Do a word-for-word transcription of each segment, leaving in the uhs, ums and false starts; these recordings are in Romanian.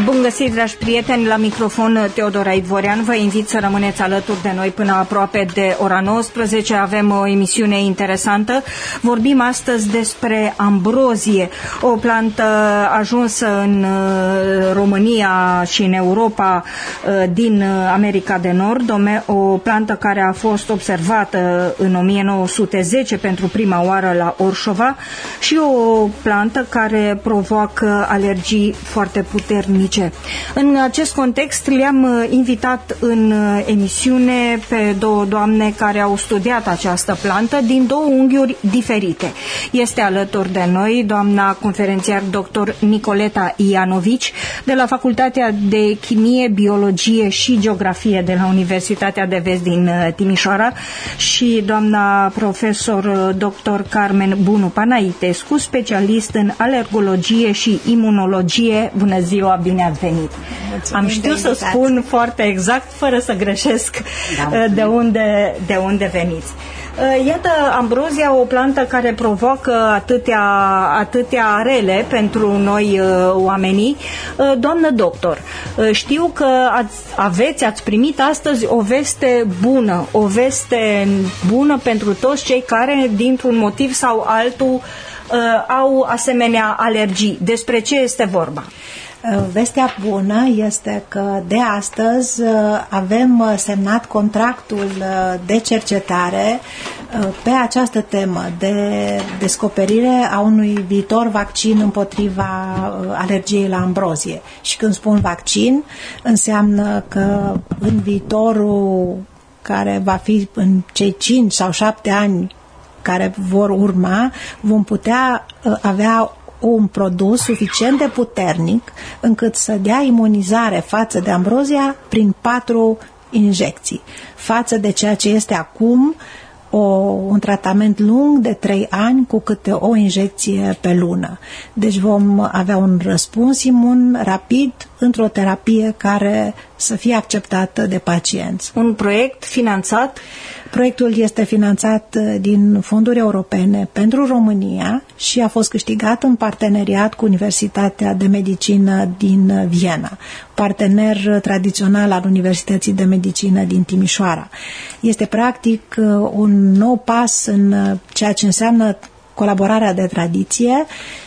Bun găsit, dragi prieteni, la microfon Teodora Ivorean. Vă invit să rămâneți alături de noi până aproape de ora nouăsprezece. Avem o emisiune interesantă. Vorbim astăzi despre ambrozie, o plantă ajunsă în România și în Europa din America de Nord, o plantă care a fost observată în o mie nouă sute zece pentru prima oară la Orșova și o plantă care provoacă alergii foarte puternice. În acest context le-am invitat în emisiune pe două doamne care au studiat această plantă din două unghiuri diferite. Este alături de noi doamna conferențiar doctor Nicoleta Ianovici de la Facultatea de Chimie, Biologie și Geografie de la Universitatea de Vest din Timișoara și doamna profesor doctor Carmen Bunu Panaitescu, specialist în alergologie și imunologie. Bună ziua, bine ați venit! Mulțumim. Am știut să spun foarte exact, fără să greșesc, da, de unde, de unde veniți. Iată, ambrozia, o plantă care provoacă atâtea, atâtea rele pentru noi oamenii. Doamnă doctor, știu că ați, aveți, ați primit astăzi o veste bună, o veste bună pentru toți cei care, dintr-un motiv sau altul, au asemenea alergii. Despre ce este vorba? Vestea bună este că de astăzi avem semnat contractul de cercetare pe această temă de descoperire a unui viitor vaccin împotriva alergiei la ambrozie. Și când spun vaccin, înseamnă că în viitorul care va fi în cei cinci sau șapte ani care vor urma, vom putea avea un produs suficient de puternic încât să dea imunizare față de ambrozia prin patru injecții, față de ceea ce este acum o, un tratament lung de trei ani cu câte o injecție pe lună. Deci vom avea un răspuns imun rapid într-o terapie care să fie acceptată de pacienți. Un proiect finanțat? Proiectul este finanțat din fonduri europene pentru România și a fost câștigat în parteneriat cu Universitatea de Medicină din Viena, partener tradițional al Universității de Medicină din Timișoara. Este practic un nou pas în ceea ce înseamnă colaborarea de tradiție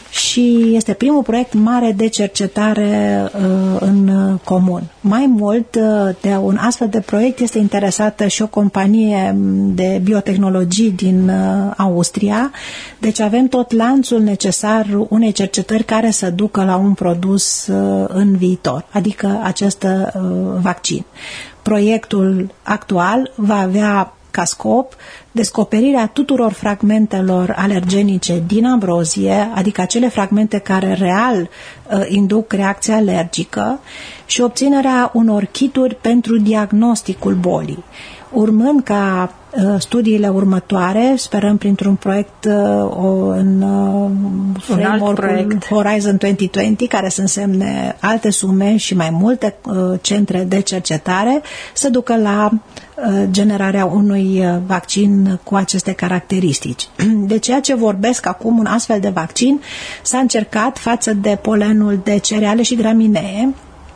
și este primul proiect mare de cercetare uh, în comun. Mai mult, uh, de un astfel de proiect este interesată și o companie de biotehnologii din uh, Austria, deci avem tot lanțul necesar unei cercetări care să ducă la un produs uh, în viitor, adică acest uh, vaccin. Proiectul actual va avea ca scop descoperirea tuturor fragmentelor alergenice din ambrozie, adică acele fragmente care real uh, induc reacția alergică și obținerea unor kituri pentru diagnosticul bolii. Urmând ca uh, studiile următoare, sperăm printr-un proiect uh, în uh, framework-ul Horizon două mii douăzeci, care să însemne alte sume și mai multe uh, centre de cercetare, să ducă la uh, generarea unui uh, vaccin cu aceste caracteristici. De ceea ce vorbesc acum, un astfel de vaccin s-a încercat față de polenul de cereale și graminee,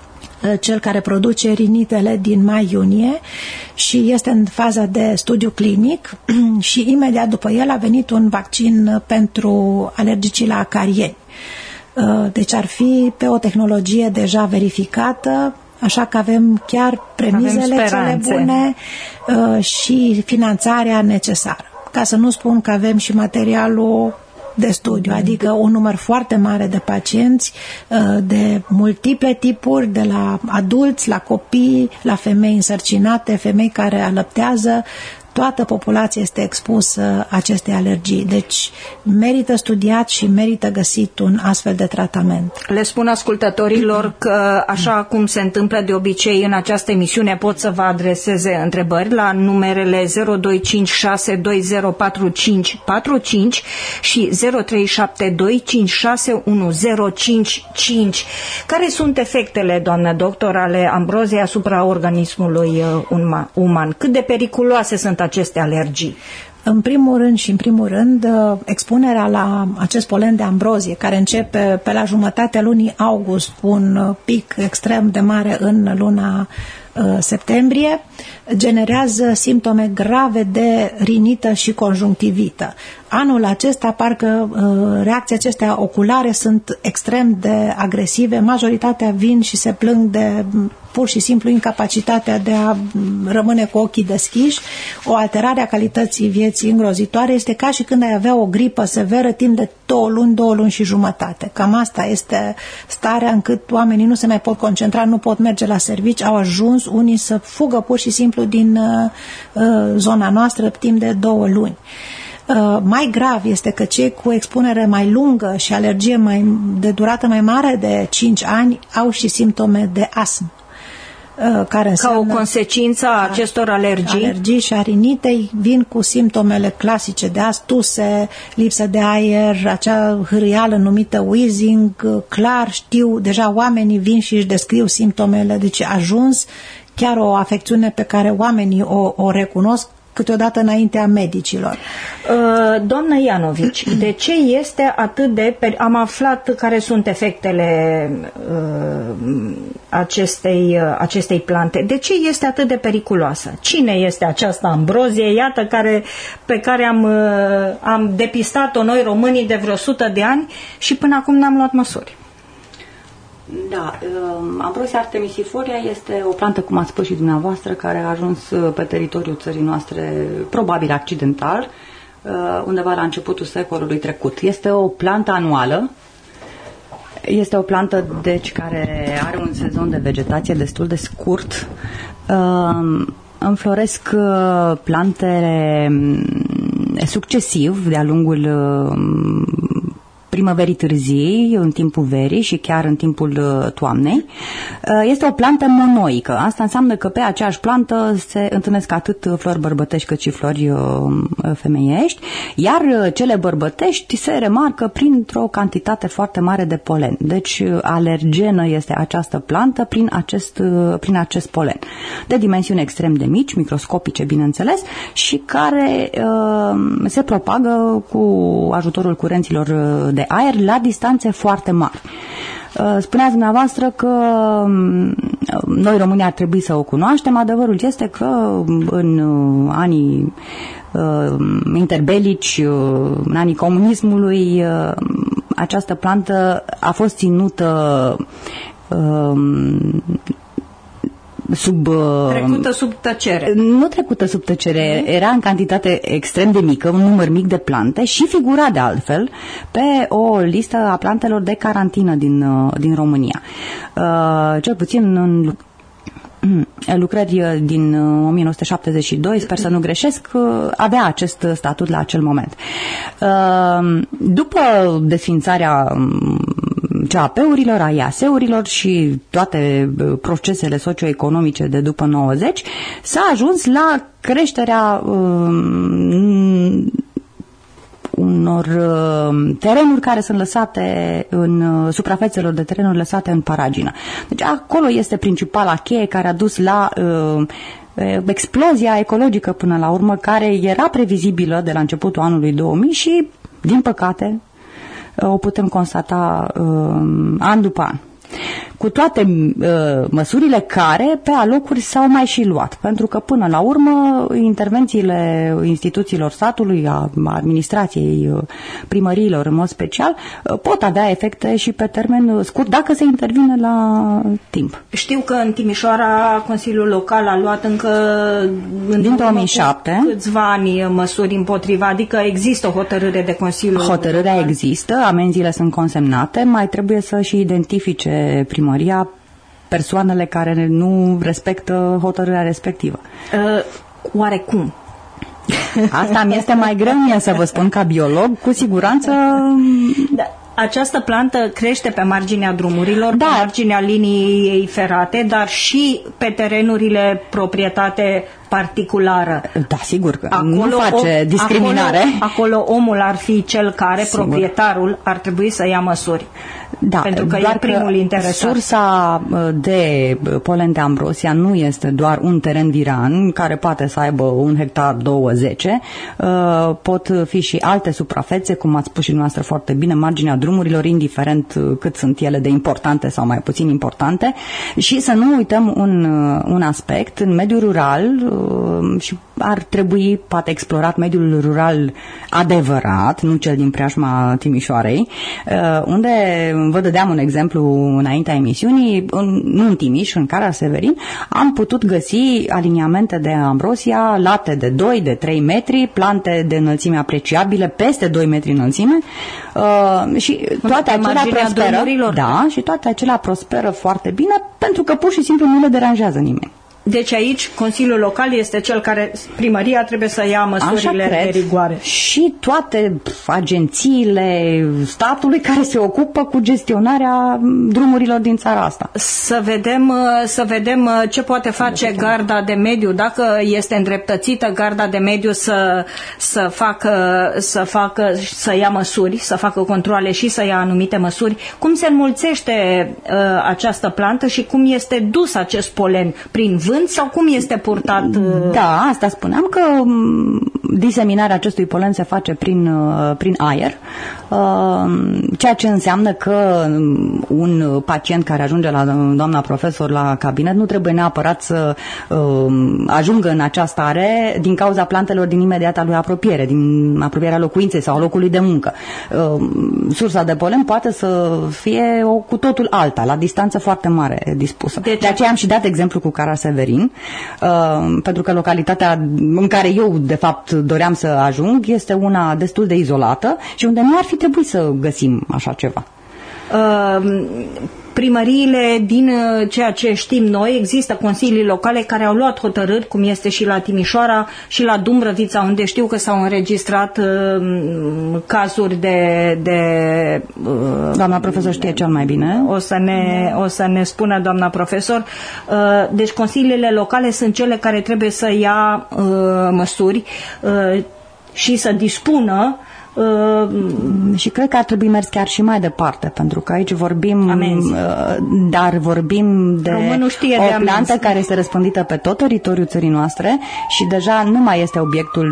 cel care produce rinitele din mai-iunie și este în faza de studiu clinic și imediat după el a venit un vaccin pentru alergicii la acarieni. Deci ar fi pe o tehnologie deja verificată, așa că avem chiar premizele cele bune și finanțarea necesară. Ca să nu spun că avem și materialul de studiu, adică un număr foarte mare de pacienți de multiple tipuri, de la adulți, la copii, la femei însărcinate, femei care alăptează, toată populația este expusă acestei alergii. Deci merită studiat și merită găsit un astfel de tratament. Le spun ascultătorilor că, așa cum se întâmplă de obicei în această emisiune, pot să vă adreseze întrebări la numerele zero doi cinci șase doi zero patru cinci patru cinci și zero trei șapte doi cinci șase unu zero cinci cinci. Care sunt efectele, doamnă doctor, ale ambroziei asupra organismului uman? Cât de periculoase sunt aceste alergii? În primul rând și în primul rând, expunerea la acest polen de ambrozie, care începe pe la jumătatea lunii august cu un pic extrem de mare în luna septembrie, generează simptome grave de rinită și conjunctivită. Anul acesta, parcă reacții acestea oculare sunt extrem de agresive, majoritatea vin și se plâng de pur și simplu incapacitatea de a rămâne cu ochii deschiși. O alterare a calității vieții îngrozitoare, este ca și când ai avea o gripă severă timp de două luni, două luni și jumătate. Cam asta este starea încât oamenii nu se mai pot concentra, nu pot merge la servici, au ajuns unii să fugă pur și simplu din uh, zona noastră timp de două luni. Uh, mai grav este că cei cu expunere mai lungă și alergie mai, de durată mai mare de cinci ani au și simptome de astm. Care ca o consecință a acestor alergii? Alergii și a rinitei vin cu simptomele clasice de astuse, lipsă de aer, acea hârâială numită wheezing, clar știu, deja oamenii vin și își descriu simptomele, deci ajuns chiar o afecțiune pe care oamenii o, o recunosc câteodată înaintea medicilor. Uh, doamnă Ianovici, de ce este atât de... Am aflat care sunt efectele uh, acestei, uh, acestei plante. De ce este atât de periculoasă? Cine este această ambrozie, iată, care, pe care am, uh, am depistat-o noi românii de vreo sută de ani și până acum n-am luat măsuri? Da, Ambrosia artemisifolia este o plantă, cum ați spus și dumneavoastră, care a ajuns pe teritoriul țării noastre probabil accidental, undeva la începutul secolului trecut. Este o plantă anuală, este o plantă, deci, care are un sezon de vegetație destul de scurt. Înfloresc plantele succesiv de-a lungul primăverii târzii, în timpul verii și chiar în timpul toamnei. Este o plantă monoică. Asta înseamnă că pe aceeași plantă se întâlnesc atât flori bărbătești cât și flori femeiești, iar cele bărbătești se remarcă printr-o cantitate foarte mare de polen. Deci alergenă este această plantă prin acest, prin acest polen. De dimensiuni extrem de mici, microscopice, bineînțeles, și care uh, se propagă cu ajutorul curenților de aer la distanțe foarte mari. Spuneați dumneavoastră că noi românii ar trebui să o cunoaștem. Adevărul este că în anii interbelici, în anii comunismului, această plantă a fost ținută sub... Trecută sub tăcere. Nu trecută sub tăcere, era în cantitate extrem de mică, un număr mic de plante și figura de altfel pe o listă a plantelor de carantină din, din România. Cel puțin în lucrări din o mie nouă sute șaptezeci și doi, sper să nu greșesc, avea acest statut la acel moment. După desfințarea C A P-urilor, a I A S-urilor și toate procesele socioeconomice de după nouăzeci, s-a ajuns la creșterea um, unor uh, terenuri care sunt lăsate în uh, suprafețelor de terenuri lăsate în paragină. Deci acolo este principala cheie care a dus la uh, explozia ecologică până la urmă, care era previzibilă de la începutul anului două mii și, din păcate, o putem constata uh, an după an. Cu toate uh, măsurile care pe alocuri s-au mai și luat, pentru că până la urmă intervențiile instituțiilor statului, a administrației, primăriilor în mod special, uh, pot avea efecte și pe termen scurt dacă se intervine la timp. Știu că în Timișoara Consiliul Local a luat încă în din două mii șapte câțiva ani măsuri împotriva, adică există o hotărâre de Consiliul Hotărârea Local. Există, amenziile sunt consemnate, mai trebuie să și identifice primăria persoanele care nu respectă hotărârea respectivă. Uh, oare cum? Asta mi este mai greu mie să vă spun ca biolog, cu siguranță... Da. Această plantă crește pe marginea drumurilor, da. Pe marginea liniei ferate, dar și pe terenurile proprietate particulară. Da, sigur că acolo, nu face discriminare. Acolo, acolo omul ar fi cel care, sigur, proprietarul, ar trebui să ia măsuri. Da, pentru că e primul interesat. Sursa de polen de ambrosia nu este doar un teren viran care poate să aibă un hectar, două, zece. Pot fi și alte suprafețe, cum ați spus și dumneavoastră foarte bine, marginea drumurilor, indiferent cât sunt ele de importante sau mai puțin importante. Și să nu uităm un, un aspect, în mediul rural, și ar trebui poate explorat mediul rural adevărat, nu cel din preajma Timișoarei, unde vă dădeam un exemplu înaintea emisiunii, în, nu în Timiș, în Caraseverin, am putut găsi aliniamente de ambrosia, late de doi, de trei metri, plante de înălțime apreciabile, peste doi metri înălțime, uh, și toate acelea prosperă, da, și toate acelea prosperă foarte bine, pentru că pur și simplu nu le deranjează nimeni. Deci aici Consiliul Local este cel care, primăria trebuie să ia măsurile de rigoare. Și toate agențiile statului care se ocupă cu gestionarea drumurilor din țara asta. Să vedem, să vedem ce poate face garda de mediu, dacă este îndreptățită garda de mediu să, să facă, să facă, să ia măsuri, să facă controale și să ia anumite măsuri. Cum se înmulțește uh, această plantă și cum este dus acest polen? Prin vânt sau cum este purtat? Da, asta spuneam, că diseminarea acestui polen se face prin, prin aer, ceea ce înseamnă că un pacient care ajunge la doamna profesor la cabinet nu trebuie neapărat să ajungă în această stare din cauza plantelor din imediata lui apropiere, din apropierea locuinței sau locului de muncă. Sursa de polen poate să fie o cu totul alta, la distanță foarte mare dispusă. Deci, de aceea am și dat exemplu cu Caraseverin, pentru că localitatea în care eu, de fapt, doream să ajung este una destul de izolată și unde nu ar fi trebuit să găsim așa ceva. Uh, primăriile, din ceea ce știm noi, există consilii locale care au luat hotărâri, cum este și la Timișoara și la Dumbrăvița, unde știu că s-au înregistrat uh, cazuri de... de uh, doamna profesor știe cel mai bine. O să ne, o să ne spună doamna profesor. Uh, deci consiliile locale sunt cele care trebuie să ia uh, măsuri uh, și să dispună. Uh, și cred că ar trebui mers chiar și mai departe, pentru că aici vorbim, amenzi. Uh, dar vorbim de știe o de plantă care este răspândită pe tot teritoriul țării noastre și deja nu mai este obiectul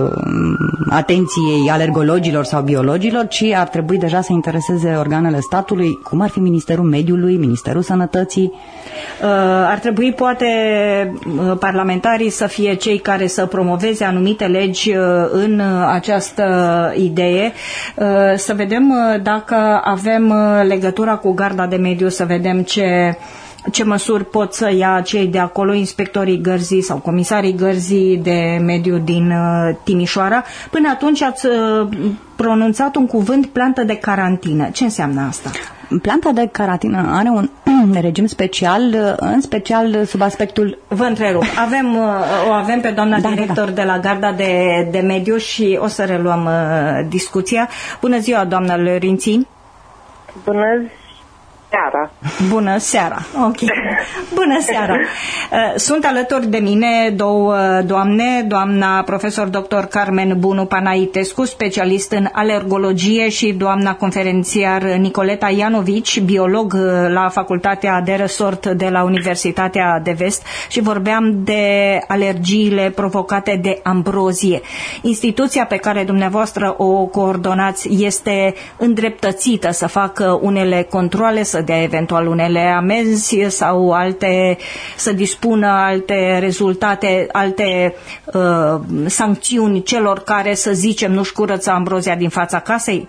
uh, atenției alergologilor sau biologilor, ci ar trebui deja să intereseze organele statului, cum ar fi Ministerul Mediului, Ministerul Sănătății. Uh, ar trebui poate uh, parlamentarii să fie cei care să promoveze anumite legi uh, în uh, această idee, uh, să vedem uh, dacă avem uh, legătura cu garda de mediu, să vedem ce ce măsuri pot să ia cei de acolo, inspectorii gărzii sau comisarii gărzii de mediu din uh, Timișoara. Până atunci ați uh, pronunțat un cuvânt, plantă de carantină. Ce înseamnă asta? Planta de carantină are un regim special, în special sub aspectul... Vă întrerup. Avem, o avem pe doamna da, director da. de la Garda de, de Mediu și o să reluăm uh, discuția. Bună ziua, doamna Lărinții. Bună seara. Bună seara. Ok. Bună seara. Sunt alături de mine două doamne, doamna profesor doctor Carmen Bunu Panaitescu, specialist în alergologie, și doamna conferențiar Nicoleta Ianovici, biolog la Facultatea de Resort de la Universitatea de Vest, și vorbeam de alergiile provocate de ambrozie. Instituția pe care dumneavoastră o coordonați este îndreptățită să facă unele controale, să dea eventual unele amenzi sau alte, să dispună alte rezultate, alte uh, sancțiuni celor care, să zicem, nu-și curăță ambrozia din fața casei?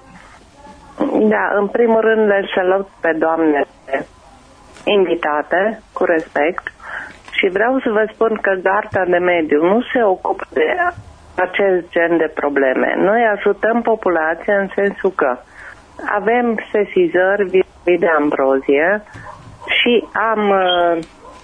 Da, în primul rând le salut pe doamne invitate, cu respect, și vreau să vă spun că Garda de Mediu nu se ocupă de acest gen de probleme. Noi ajutăm populația în sensul că avem sesizări de ambrozie și am uh,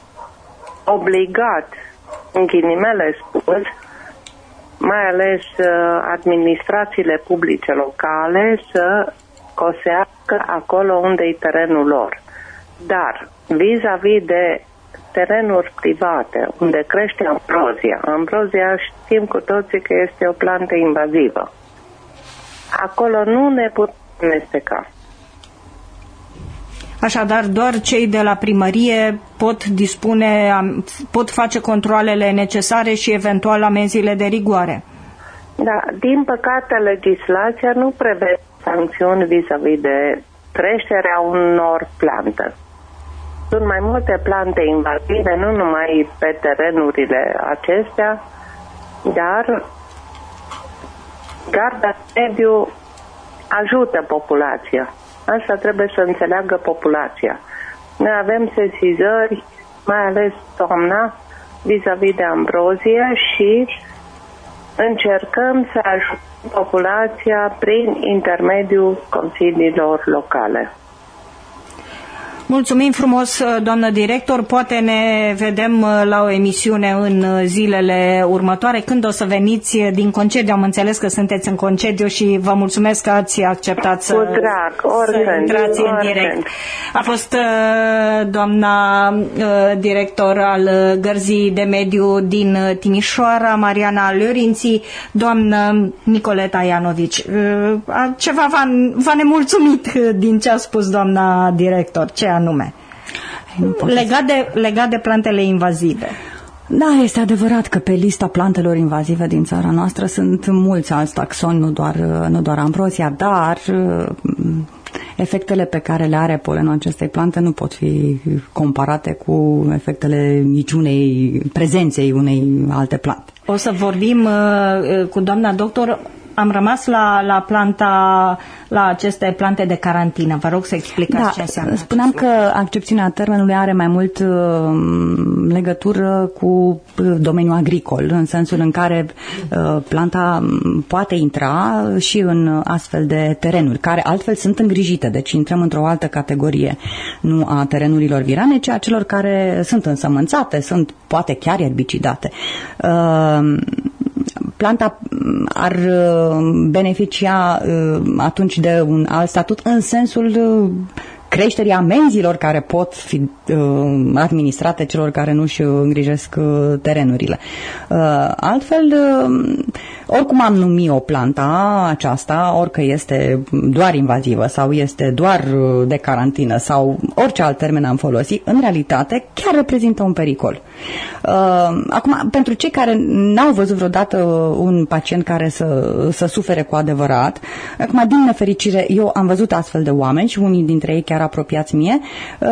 obligat, în ghilimele spus, mai ales uh, administrațiile publice locale să cosească acolo unde e terenul lor. Dar vis-a-vis de terenuri private unde crește ambrozia, ambrozia știm cu toții că este o plantă invazivă, acolo nu ne putem amesteca. Așadar, doar cei de la primărie pot dispune, pot face controalele necesare și eventual amenziile de rigoare. Da, din păcate legislația nu prevede sancțiuni vis-a-vis de creșterea unor plante. Sunt mai multe plante invazive, nu numai pe terenurile acestea, dar garda de mediu ajută populația. Asta trebuie să înțeleagă populația. Noi avem sesizări, mai ales toamna, vis-a-vis de ambrozie și încercăm să ajutăm populația prin intermediul consiliilor locale. Mulțumim frumos, doamnă director. Poate ne vedem la o emisiune în zilele următoare. Când o să veniți din concediu? Am înțeles că sunteți în concediu și vă mulțumesc că ați acceptat să, să intrați în direct. A fost doamna director al Gărzii de Mediu din Timișoara, Mariana Liorinții, doamnă Nicoleta Ianovici. Ceva v-a, v-a nemulțumit din ce a spus doamna director? Ce anume? Legat de, legat de plantele invazive. Da, este adevărat că pe lista plantelor invazive din țara noastră sunt mulți alți taxoni, nu doar, nu doar ambrozia, dar efectele pe care le are polenul acestei plante nu pot fi comparate cu efectele niciunei prezenței unei alte plante. O să vorbim uh, cu doamna doctor. Am rămas la, la planta, la aceste plante de carantină. Vă rog să explicați da, ce înseamnă. Spuneam că accepțiunea termenului are mai mult uh, legătură cu domeniul agricol, în sensul în care uh, planta poate intra și în astfel de terenuri, care altfel sunt îngrijite. Deci intrăm într-o altă categorie, nu a terenurilor virane, ci a celor care sunt însămânțate, sunt poate chiar erbicidate. Uh, Planta ar beneficia atunci de un alt statut în sensul creșterii amenzilor care pot fi administrate celor care nu-și îngrijesc terenurile. Altfel, oricum am numit o planta aceasta, orică este doar invazivă sau este doar de carantină sau orice alt termen am folosit, în realitate chiar reprezintă un pericol. Acum, pentru cei care n-au văzut vreodată un pacient care să, să sufere cu adevărat, acum, din nefericire, eu am văzut astfel de oameni și unii dintre ei chiar apropiați mie,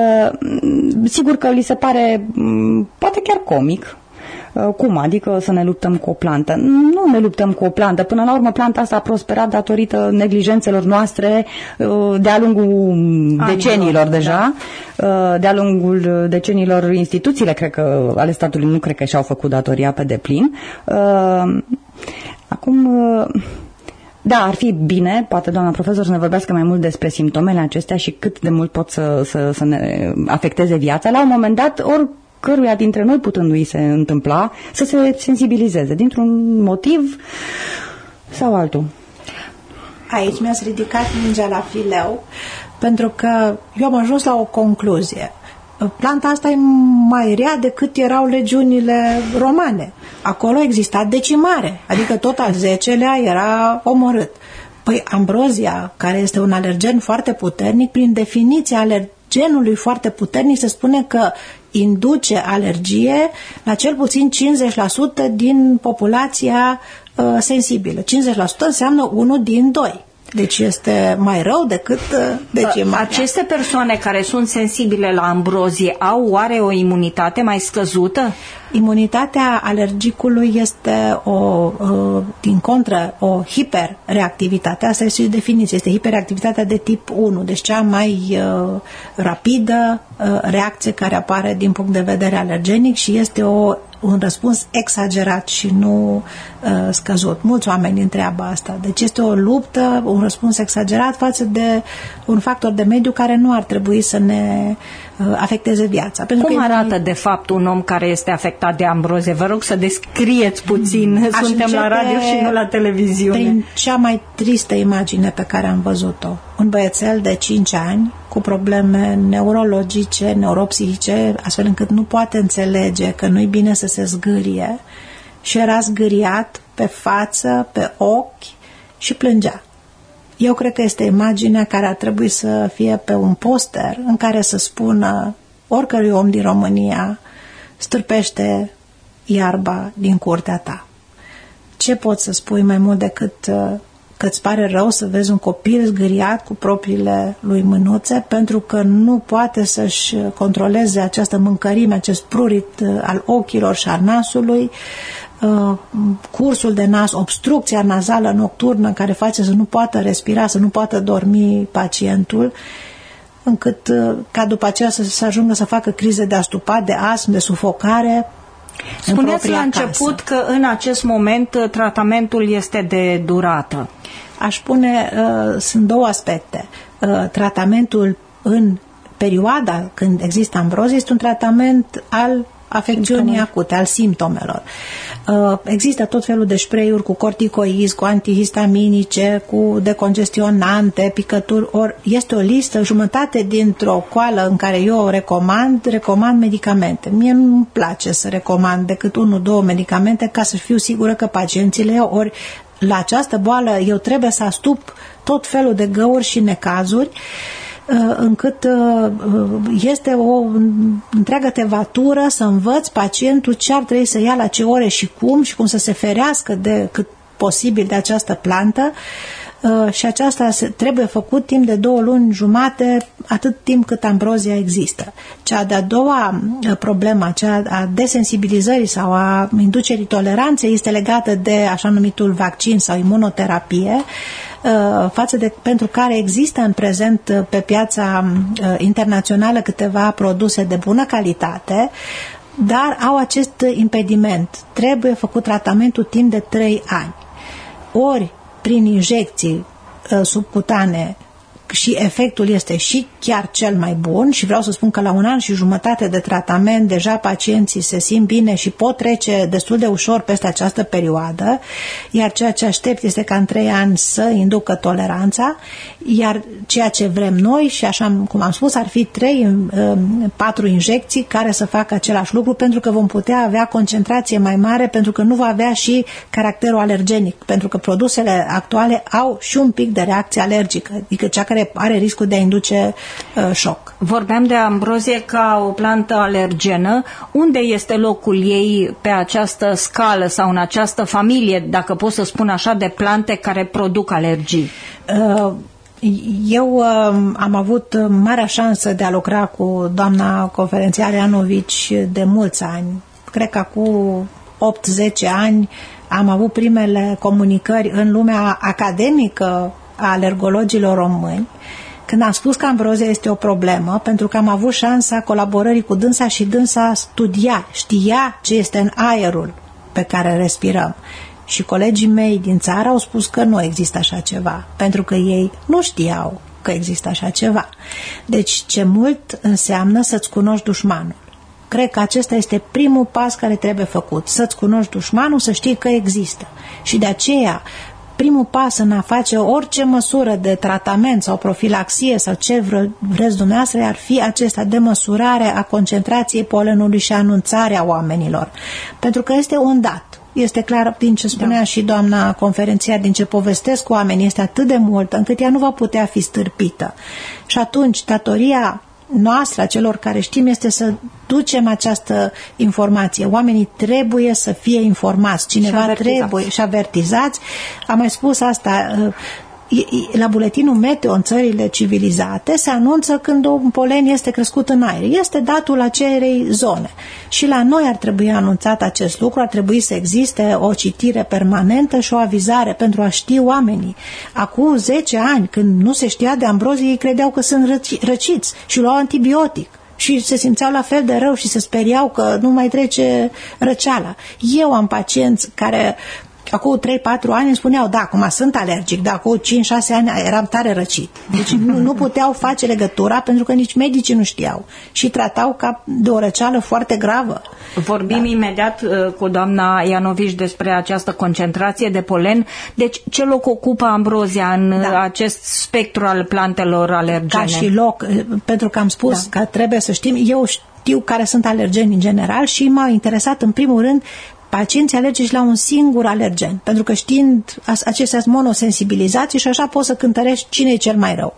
sigur că li se pare poate chiar comic. Cum? Adică să ne luptăm cu o plantă? Nu ne luptăm cu o plantă. Până la urmă, planta asta a prosperat datorită neglijențelor noastre de-a lungul decenilor deja. Da. De-a lungul decenilor, instituțiile, cred că, ale statului nu cred că și-au făcut datoria pe deplin. Acum... Da, ar fi bine, poate doamna profesor să ne vorbească mai mult despre simptomele acestea și cât de mult pot să, să, să ne afecteze viața. La un moment dat, oricăruia dintre noi putându-i se întâmpla, să se sensibilizeze dintr-un motiv sau altul. Aici mi-ați ridicat mingea la fileu, pentru că eu am ajuns la o concluzie. Planta asta e mai rea decât erau legiunile romane. Acolo exista decimare, adică tot al zecelea era omorât. Păi ambrozia, care este un alergen foarte puternic, prin definiția alergenului foarte puternic se spune că induce alergie la cel puțin cincizeci la sută din populația uh, sensibilă. cincizeci la sută înseamnă unul din doi. Deci este mai rău decât decimarea. Aceste persoane care sunt sensibile la ambrozie au oare o imunitate mai scăzută? Imunitatea alergicului este o, din contră, o hiperreactivitate. Asta este și definiție. Este hiperreactivitatea de tip unu, deci cea mai uh, rapidă uh, reacție care apare din punct de vedere alergenic și este o, un răspuns exagerat și nu uh, scăzut. Mulți oameni întreabă asta. Deci este o luptă, un răspuns exagerat față de un factor de mediu care nu ar trebui să ne uh, afecteze viața. Pentru Cum că arată e... de fapt un om care este afectat de ambrozie? Vă rog să descrieți puțin. Aș Suntem la radio și nu la televiziune. Prin cea mai tristă imagine pe care am văzut-o. un băiețel de cinci ani cu probleme neurologice, neuropsihice, astfel încât nu poate înțelege că nu-i bine să se zgârie, și era zgâriat pe față, pe ochi și plângea. Eu cred că este imaginea care ar trebui să fie pe un poster în care să spună oricărui om din România: stârpește iarba din curtea ta. Ce poți să spui mai mult decât că îți pare rău să vezi un copil zgâriat cu propriile lui mânuțe pentru că nu poate să-și controleze această mâncărime, acest prurit al ochilor și al nasului, cursul de nas, obstrucția nazală nocturnă care face să nu poată respira, să nu poată dormi pacientul, încât ca după aceea să se ajungă să facă crize de astupat, de astm, de sufocare. Spuneați la început că în acest moment tratamentul este de durată. Aș spune, uh, sunt două aspecte. Uh, tratamentul în perioada când există ambrozie este un tratament al afecțiunii acute, al simptomelor. Uh, există tot felul de spray-uri cu corticoizi, cu antihistaminice, cu decongestionante, picături, ori este o listă, jumătate dintr-o coală în care eu o recomand, recomand medicamente. Mie nu-mi place să recomand decât unu, două medicamente ca să fiu sigură că pacienții le iau, ori la această boală eu trebuie să astup tot felul de găuri și necazuri, încât este o întreagă tevatură să învăț pacientul ce ar trebui să ia la ce ore și cum și cum să se ferească de cât posibil de această plantă, și aceasta trebuie făcut timp de două luni jumate, atât timp cât ambrozia există. Cea de-a doua problemă, cea a desensibilizării sau a inducerii toleranței, este legată de așa numitul vaccin sau imunoterapie, față de, pentru care există în prezent pe piața internațională câteva produse de bună calitate, dar au acest impediment. Trebuie făcut tratamentul timp de trei ani. Ori prin injecții uh, subcutane, și efectul este și chiar cel mai bun, și vreau să spun că la un an și jumătate de tratament deja pacienții se simt bine și pot trece destul de ușor peste această perioadă, iar ceea ce aștept este ca în trei ani să inducă toleranța, iar ceea ce vrem noi, și așa cum am spus, ar fi trei, patru injecții care să facă același lucru, pentru că vom putea avea concentrație mai mare, pentru că nu va avea și caracterul alergenic, pentru că produsele actuale au și un pic de reacție alergică, adică cea care are riscul de a induce uh, șoc. Vorbeam de ambrozie ca o plantă alergenă. Unde este locul ei pe această scală sau în această familie, dacă pot să spun așa, de plante care produc alergii? Uh, Eu uh, am avut marea șansă de a lucra cu doamna conferențiar Ianovici de mulți ani. Cred că cu opt zece ani am avut primele comunicări în lumea academică a alergologilor români, când am spus că ambrozia este o problemă, pentru că am avut șansa colaborării cu dânsa și dânsa studia, știa ce este în aerul pe care respirăm. Și colegii mei din țară au spus că nu există așa ceva, pentru că ei nu știau că există așa ceva. Deci ce mult înseamnă să-ți cunoști dușmanul. Cred că acesta este primul pas care trebuie făcut, să-ți cunoști dușmanul, să știi că există. Și de aceea primul pas în a face orice măsură de tratament sau profilaxie sau ce vreți dumneavoastră ar fi acesta de măsurare a concentrației polenului și anunțarea oamenilor. Pentru că este un dat. Este clar din ce spunea da. și doamna conferențiar, din ce povestesc cu oamenii, este atât de mult încât ea nu va putea fi stârpită. Și atunci datoria noastră, a celor care știm, este să ducem această informație. Oamenii trebuie să fie informați. Cineva și trebuie și avertizați. Am mai spus asta, la buletinul meteo în țările civilizate se anunță când un polen este crescut în aer. Este datul acelei zone. Și la noi ar trebui anunțat acest lucru, ar trebui să existe o citire permanentă și o avizare pentru a ști oamenii. Acum zece ani, când nu se știa de ambrozie, ei credeau că sunt răci, răciți și luau antibiotic. Și se simțeau la fel de rău și se speriau că nu mai trece răceala. Eu am pacienți care acum trei patru ani îmi spuneau, da, acum sunt alergic, dar acum cinci șase ani eram tare răcit. Deci nu, nu puteau face legătura pentru că nici medicii nu știau și tratau ca de o răceală foarte gravă. Vorbim da. imediat uh, cu doamna Ianovici despre această concentrație de polen. Deci ce loc ocupă ambrozia în da. acest spectru al plantelor alergene? Ca și loc, pentru că am spus da. că trebuie să știm, eu știu care sunt alergeni în general și m-a interesat în primul rând pacienții alergici la un singur alergen, pentru că știind acestea sunt monosensibilizații și așa poți să cântărești cine e cel mai rău.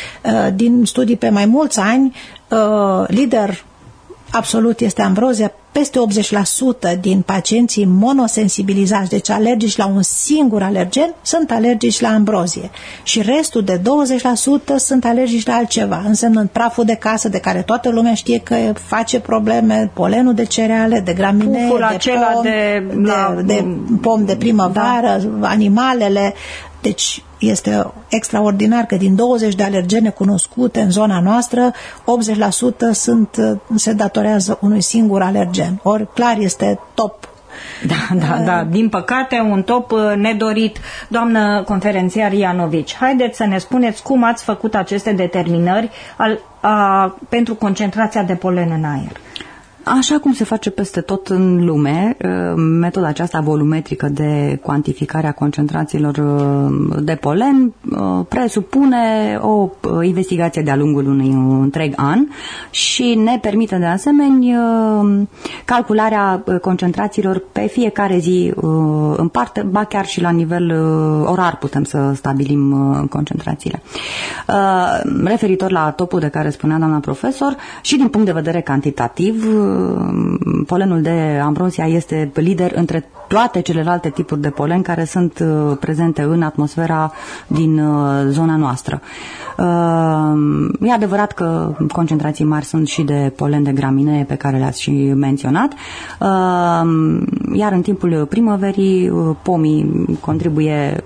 Din studii pe mai mulți ani, lider absolut este ambrozia. Peste optzeci la sută din pacienții monosensibilizați, deci alergici la un singur alergen, sunt alergici la ambrozie. Și restul de douăzeci la sută sunt alergici la altceva, însemnând praful de casă, de care toată lumea știe că face probleme, polenul de cereale, de graminee, Puful de acela pom, de, de, la... de pom de primăvară, da. animalele. Deci este extraordinar că din douăzeci de alergene cunoscute în zona noastră, optzeci la sută sunt, se datorează unui singur alergen. Ori clar este top. Da, da, da. Din păcate, un top nedorit. Doamnă conferențiar Ianovici, haideți să ne spuneți cum ați făcut aceste determinări al, a, pentru concentrația de polen în aer. Așa cum se face peste tot în lume, metoda aceasta volumetrică de cuantificare a concentrațiilor de polen presupune o investigație de-a lungul unui întreg an și ne permite de asemenea calcularea concentrațiilor pe fiecare zi în parte, ba chiar și la nivel orar putem să stabilim concentrațiile. Referitor la topul de care spunea doamna profesor, și din punct de vedere cantitativ, polenul de ambrozia este lider între toate celelalte tipuri de polen care sunt prezente în atmosfera din zona noastră. E adevărat că concentrații mari sunt și de polen de graminee pe care le-ați și menționat, iar în timpul primăverii pomii contribuie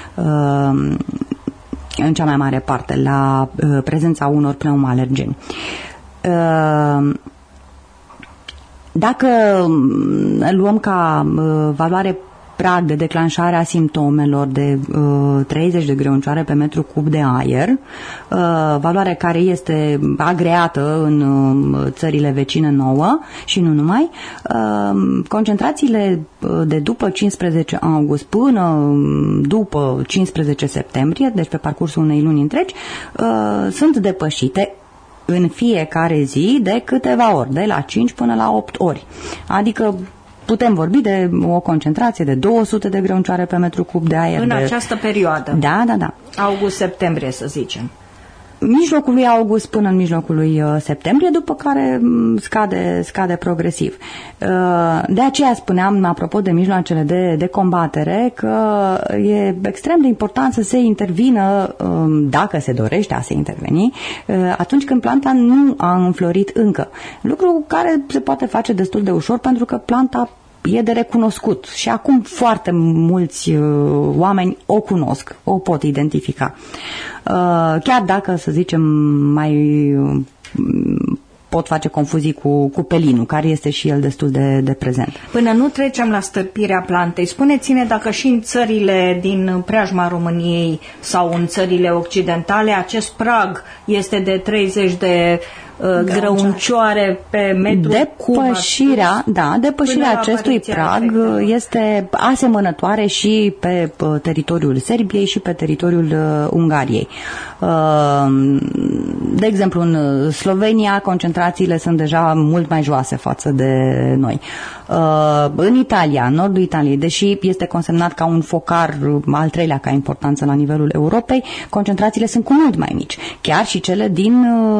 în cea mai mare parte la prezența unor pneumoalergeni. Dacă luăm ca uh, valoare prag de declanșare a simptomelor de uh, treizeci de greuncioare pe metru cub de aer, uh, valoare care este agreată în uh, țările vecine nouă și nu numai, uh, concentrațiile de după cincisprezece august până după cincisprezece septembrie, deci pe parcursul unei luni întregi, uh, sunt depășite în fiecare zi de câteva ori, de la cinci până la opt ori. Adică putem vorbi de o concentrație de două sute de greuncioare pe metru cub de aer. În de... această perioadă. Da, da, da. August-septembrie, să zicem. Mijlocul lui august până în mijlocul lui septembrie, după care scade, scade progresiv. De aceea spuneam, apropo de mijloacele de, de combatere, că e extrem de important să se intervină, dacă se dorește a se interveni, atunci când planta nu a înflorit încă. Lucru care se poate face destul de ușor, pentru că planta e de recunoscut și acum foarte mulți uh, oameni o cunosc, o pot identifica. Uh, chiar dacă, să zicem, mai uh, pot face confuzii cu, cu pelinul, care este și el destul de, de prezent. Până nu trecem la stârpirea plantei, spuneți-ne dacă și în țările din preajma României sau în țările occidentale acest prag este de treizeci de greuncioare pe metru depășirea, cub. Da, depășirea acestui prag efectelor. Este asemănătoare și pe teritoriul Serbiei și pe teritoriul Ungariei. De exemplu, în Slovenia concentrațiile sunt deja mult mai joase față de noi. În Italia, în nordul Italiei, deși este consemnat ca un focar al treilea ca importanță la nivelul Europei, concentrațiile sunt cu mult mai mici. Chiar și cele din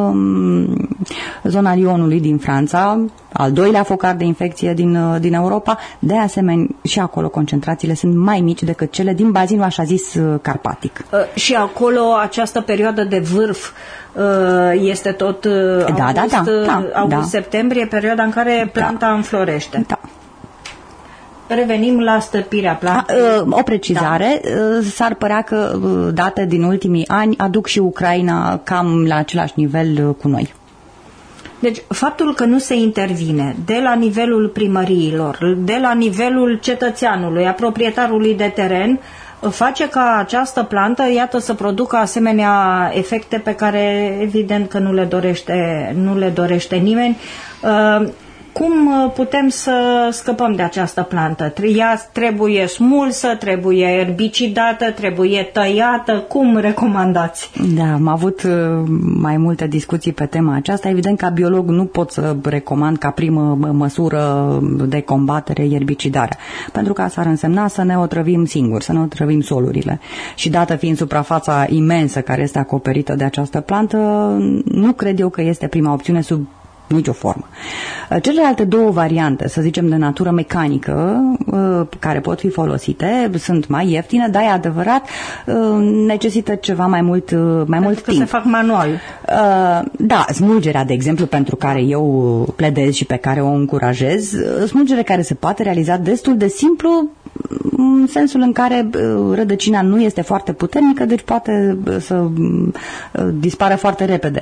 zona Lyonului din Franța, al doilea focar de infecție din, din Europa, de asemenea și acolo concentrațiile sunt mai mici decât cele din bazinul așa zis carpatic. Și acolo această perioadă de vârf este tot da, august, da, da, da, august-septembrie, da. perioada în care planta da. înflorește. Da. Revenim la stârpirea plantei. O precizare, da. S-ar părea că date din ultimii ani aduc și Ucraina cam la același nivel cu noi. Deci, faptul că nu se intervine de la nivelul primăriilor, de la nivelul cetățeanului, a proprietarului de teren, face ca această plantă, iată, să producă asemenea efecte pe care, evident, că nu le dorește, nu le dorește nimeni. Cum putem să scăpăm de această plantă? Ea trebuie smulsă, trebuie erbicidată, trebuie tăiată? Cum recomandați? Da, am avut mai multe discuții pe tema aceasta. Evident, ca biolog nu pot să recomand ca primă măsură de combatere erbicidarea, pentru că asta ar însemna să ne otrăvim singuri, să ne otrăvim solurile. Și dată fiind suprafața imensă care este acoperită de această plantă, nu cred eu că este prima opțiune sub nicio formă. Celelalte două variante, să zicem de natură mecanică, care pot fi folosite, sunt mai ieftine, dar e adevărat, necesită ceva mai mult, mai mult timp. Se fac manual. Da, smulgerea, de exemplu, pentru care eu pledez și pe care o încurajez, smulgere care se poate realiza destul de simplu, în sensul în care rădăcina nu este foarte puternică, deci poate să dispară foarte repede.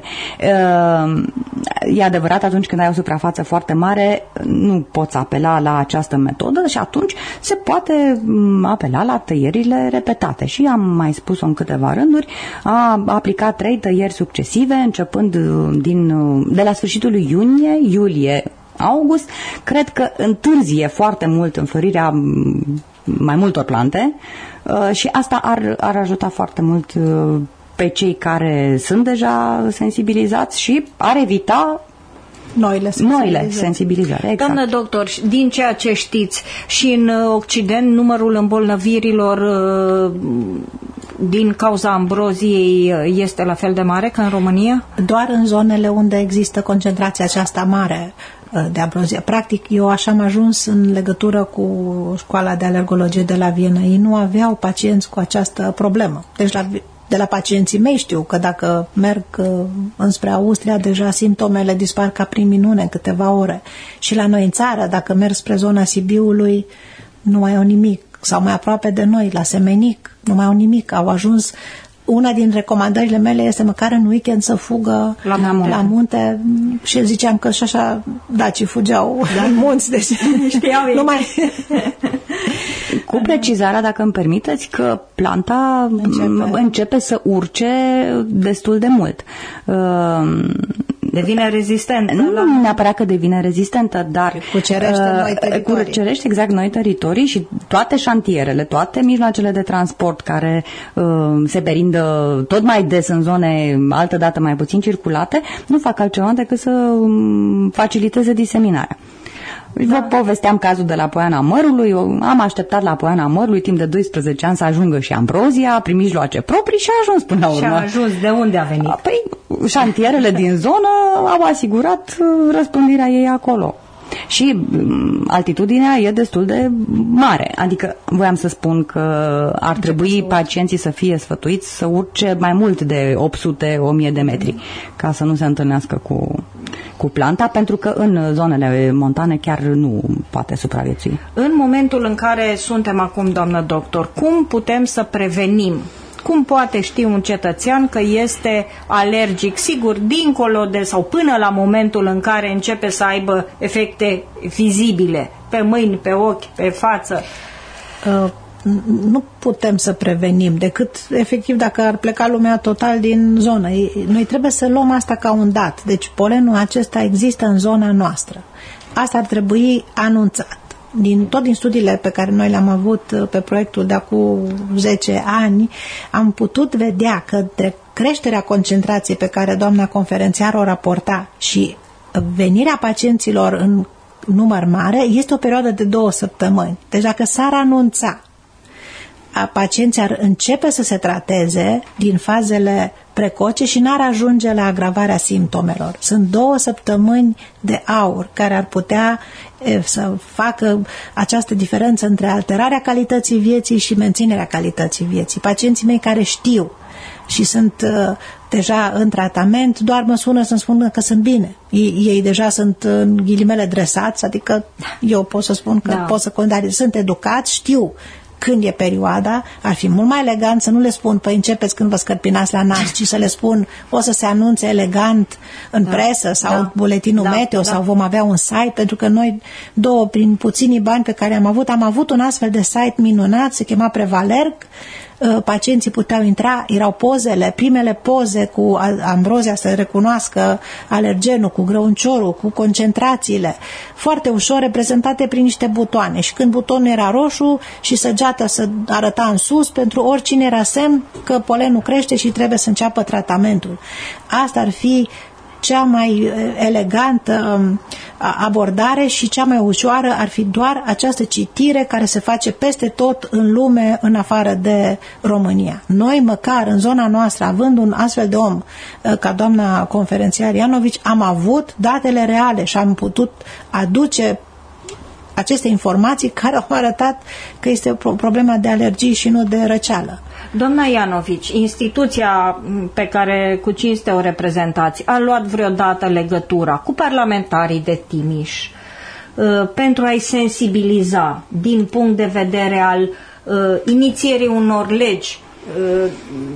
E adevărat, atunci când ai o suprafață foarte mare, nu poți apela la această metodă și atunci se poate apela la tăierile repetate. Și am mai spus-o în câteva rânduri, a aplicat trei tăieri succesive, începând din, de la sfârșitul lui iunie, iulie, august. Cred că întârzie foarte mult înflorirea mai multor plante și asta ar, ar ajuta foarte mult pe cei care sunt deja sensibilizați și ar evita noile sensibilizări. Noile sensibilizări, exact. Doamnă doctor, din ceea ce știți, și în Occident numărul îmbolnăvirilor din cauza ambroziei este la fel de mare ca în România? Doar în zonele unde există concentrația aceasta mare de ambrozie. Practic, eu așa am ajuns în legătură cu școala de alergologie de la Viena. Ei nu aveau pacienți cu această problemă. Deci la de la pacienții mei știu că dacă merg uh, înspre Austria, deja simptomele dispar ca prin minune în câteva ore. Și la noi în țară, dacă merg spre zona Sibiului, nu mai au nimic. Sau mai aproape de noi, la Semenic, nu mai au nimic. Au ajuns. Una din recomandările mele este măcar în weekend să fugă la munte, la munte și ziceam că și așa dacii fugeau da. în munți, deci știau ei. Nu mai... Cu precizarea, dacă îmi permiteți, că planta începe, începe să urce destul de mult. Devine rezistentă. Nu la... neapărat că devine rezistentă, dar cucerește uh, noi teritorii. Cucerește exact noi teritorii și toate șantierele, toate mijloacele de transport care uh, se perindă tot mai des în zone altădată mai puțin circulate, nu fac altceva decât să um, faciliteze diseminarea. Da. Vă povesteam cazul de la Poiana Mărului. Eu am așteptat la Poiana Mărului timp de doisprezece ani să ajungă și ambrozia prin mijloace proprii și a ajuns până la urmă. Și a ajuns. De unde a venit? Păi, șantierele din zonă au asigurat răspândirea ei acolo. Și altitudinea e destul de mare. Adică voiam să spun că ar trebui pacienții să fie sfătuiți să urce mai mult de opt sute - o mie de metri ca să nu se întâlnească cu, cu planta, pentru că în zonele montane chiar nu poate supraviețui. În momentul în care suntem acum, doamnă doctor, cum putem să prevenim? Cum poate ști un cetățean că este alergic, sigur, dincolo de sau până la momentul în care începe să aibă efecte vizibile, pe mâini, pe ochi, pe față? Uh, nu putem să prevenim, decât efectiv dacă ar pleca lumea total din zonă. Noi trebuie să luăm asta ca un dat. Deci polenul acesta există în zona noastră. Asta ar trebui anunțat. Din, tot din studiile pe care noi le-am avut pe proiectul de acum zece ani, am putut vedea că de creșterea concentrației pe care doamna conferențiar o raporta și venirea pacienților în număr mare este o perioadă de două săptămâni. Deci dacă s-ar anunța, pacienții ar începe să se trateze din fazele precoce și n-ar ajunge la agravarea simptomelor. Sunt două săptămâni de aur care ar putea e, să facă această diferență între alterarea calității vieții și menținerea calității vieții. Pacienții mei care știu și sunt uh, deja în tratament, doar mă sună să-mi spună că sunt bine. Ei, ei deja sunt în ghilimele dresați, adică eu pot să spun că da. pot să condamn, sunt educați, știu când e perioada, ar fi mult mai elegant să nu le spun, păi începeți când vă scărpinați la nas, ci să le spun, o să se anunțe elegant în da, presă sau da, buletinul da, meteo da. sau vom avea un site, pentru că noi două, prin puținii bani pe care am avut, am avut un astfel de site minunat, se chema Prevalerg, pacienții puteau intra, erau pozele, primele poze cu ambrozia să recunoască alergenul, cu grăunciorul, cu concentrațiile, foarte ușor reprezentate prin niște butoane și când butonul era roșu și săgeata să arăta în sus, pentru oricine era semn că polenul crește și trebuie să înceapă tratamentul. Asta ar fi cea mai elegantă abordare și cea mai ușoară ar fi doar această citire care se face peste tot în lume, în afară de România. Noi, măcar în zona noastră, având un astfel de om ca doamna conferențiar Ianovici, am avut datele reale și am putut aduce aceste informații care au arătat că este o problemă de alergii și nu de răceală. Doamna Ianovici, instituția pe care cu cinste o reprezentați a luat vreodată legătura cu parlamentarii de Timiș pentru a-i sensibiliza din punct de vedere al uh, inițierii unor legi uh,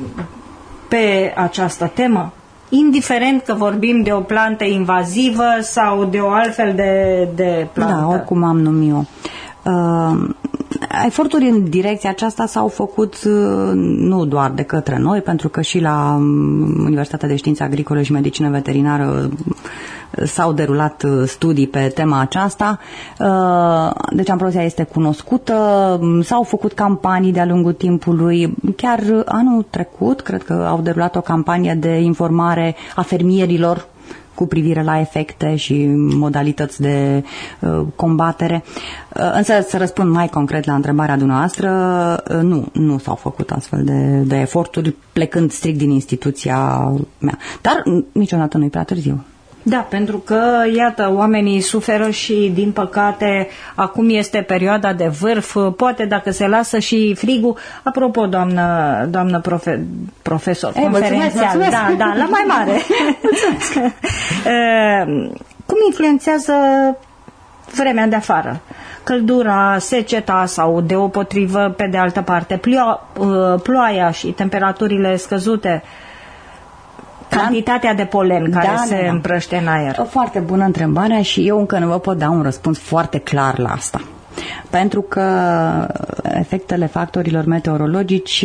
pe această temă? Indiferent că vorbim de o plantă invazivă sau de o altfel de, de plantă. Da, oricum am numit eu. Uh, eforturi în direcția aceasta s-au făcut uh, nu doar de către noi, pentru că și la um, Universitatea de Științe Agricole și Medicină Veterinară uh, s-au derulat uh, studii pe tema aceasta. Uh, deci ambrozia este cunoscută, s-au făcut campanii de-a lungul timpului. Chiar anul trecut, cred că au derulat o campanie de informare a fermierilor cu privire la efecte și modalități de uh, combatere. Uh, însă, să răspund mai concret la întrebarea dumneavoastră, uh, nu, nu s-au făcut astfel de, de eforturi, plecând strict din instituția mea. Dar niciodată nu-i prea târziu. Da, pentru că, iată, oamenii suferă și, din păcate, acum este perioada de vârf, poate dacă se lasă și frigul. Apropo, doamnă, doamnă profe, profesor, Ei, conferențial, da, da, la mai mare. Cum influențează vremea de afară? Căldura, seceta sau, deopotrivă, pe de altă parte, ploa, ploaia și temperaturile scăzute, cantitatea de polen care da, se da. împrăște în aer. O foarte bună întrebare și eu încă nu vă pot da un răspuns foarte clar la asta. Pentru că efectele factorilor meteorologici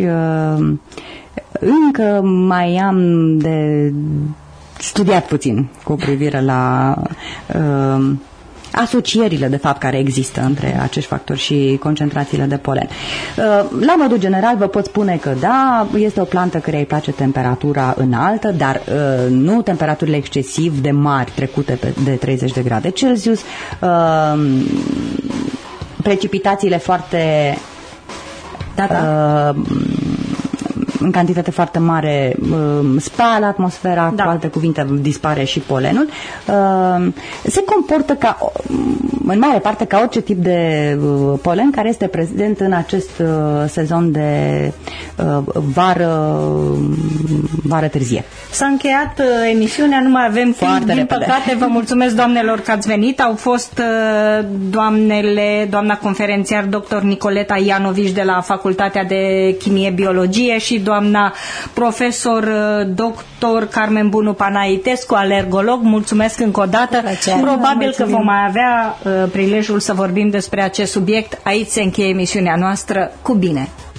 încă mai am de studiat puțin cu privire la uh, asocierile, de fapt, care există între acești factori și concentrațiile de polen. La modul general vă pot spune că da, este o plantă care îi place temperatura înaltă, dar nu temperaturile excesiv de mari, trecute de treizeci de grade Celsius, precipitațiile foarte da, da. în cantitate foarte mare spală atmosfera, da. Cu alte cuvinte dispare și polenul, se comportă ca, în mare parte, ca orice tip de polen care este prezent în acest sezon de vară, vară târzie. S-a încheiat emisiunea, nu mai avem timp, din repede. Păcate. Vă mulțumesc, doamnelor, că ați venit. Au fost doamnele, doamna conferențiar doctor Nicoleta Ianovici de la Facultatea de Chimie Biologie și doamna profesor doctor Carmen Bunu Panaitescu, alergolog. Mulțumesc încă o dată. Probabil că vom mai avea uh, prilejul să vorbim despre acest subiect. Aici se încheie emisiunea noastră. Cu bine!